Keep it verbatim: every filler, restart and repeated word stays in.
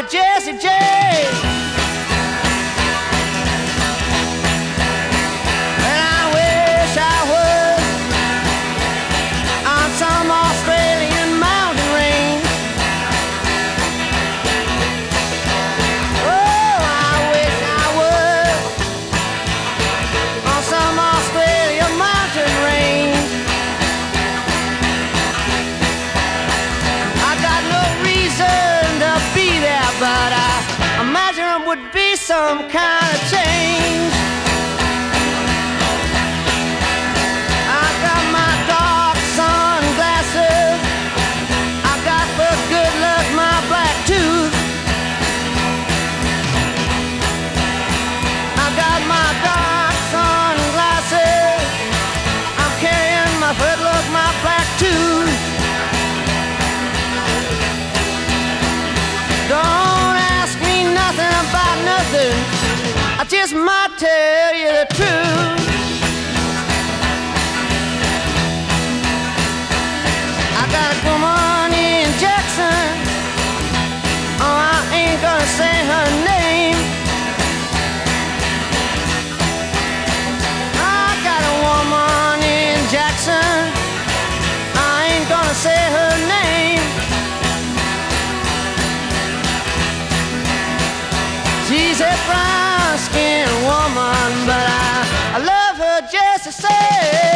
Jessie J. And I wish I was on some Australian mountain range. Oh, I wish I was on some Australian mountain range. I got no reason to be there, but I imagine it would be some kind of change. I got my dark sunglasses, I got for good luck my black tooth. I got my dark sunglasses, I'm carrying my good luck, my black tooth. Don't ask me nothing about nothing, I just might tell you the truth. I got a woman in Jackson, oh, I ain't gonna say her name. I got a woman in Jackson, I ain't gonna say her name. She's a brown-skinned woman, but I, I love her just the same.